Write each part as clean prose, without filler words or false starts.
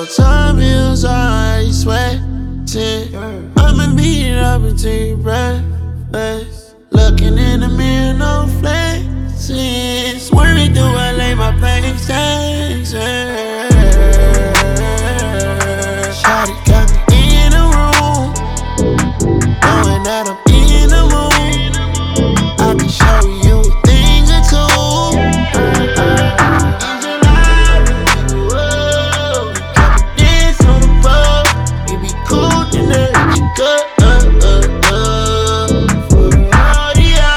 time heals I sweat. I'ma beat it up until you breathless. Looking in the mirror, no flexing. Swerving through LA, my pain's dancing. Shawty got me in the room, knowing that I'm in the mood. I can show you a thing or two. In July, whoa, got me dance on the boat. It be cool to let you go. For the audio.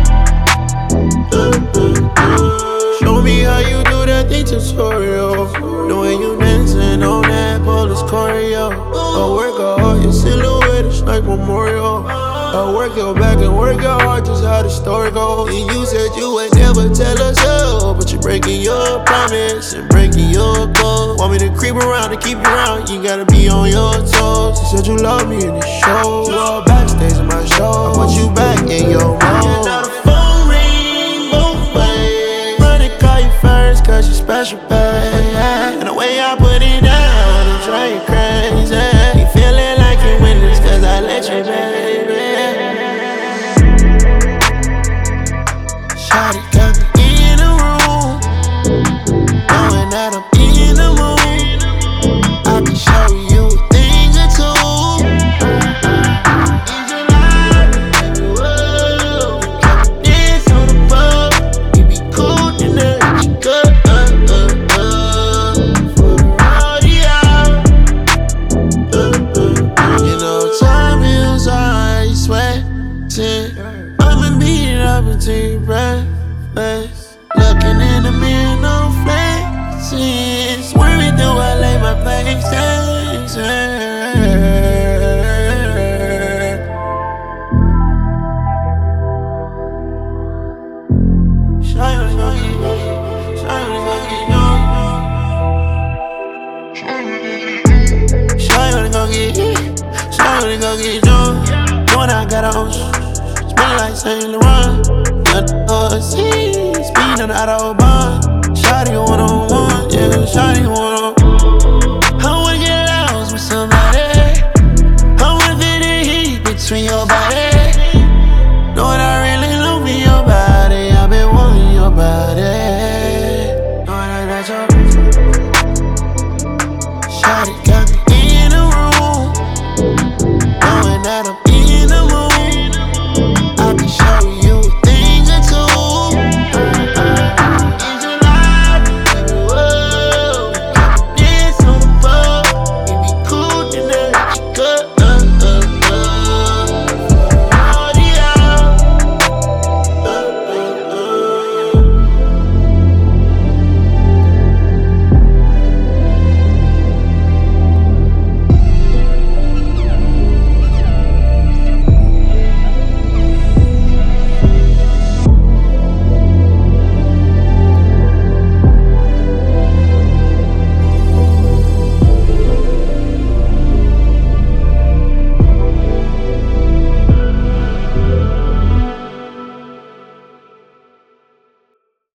Show me how you do that thing tutorial. The way you dancing on that police choreo. I work hard, your silhouette is like memorial. I work your back and work your heart, just how the story goes. And you said you would never tell us so, but you're breaking your promise and breaking your code. Want me to creep around and keep you around, you gotta be on your toes. You said you love me in the show, you all backstage in my show. I want you back in your mode. Now the phone ring both ways. Run and call you first, cause you special, babe. And the way I put it down, it drive you crazy. You feeling like you win this, cause I let you, baby. Shawty got me in the room, knowing that I'm in the mood. I can show you a thing or two. In July, whoa, got me dance on the boat. It be cool to let you go. For the audio. You know time heals I sweating. I'ma beat it up until you breathless. Looking in the mirror, no flexing. Swerving through LA, my pain's dancing. Shawty gon' get drunk. When I got on, smell like Saint Laurent. Speed on the Autobahn. Shawty one-on-one, yeah, shawty one-on-one. I wanna get lost with somebody. I wanna feel the heat between your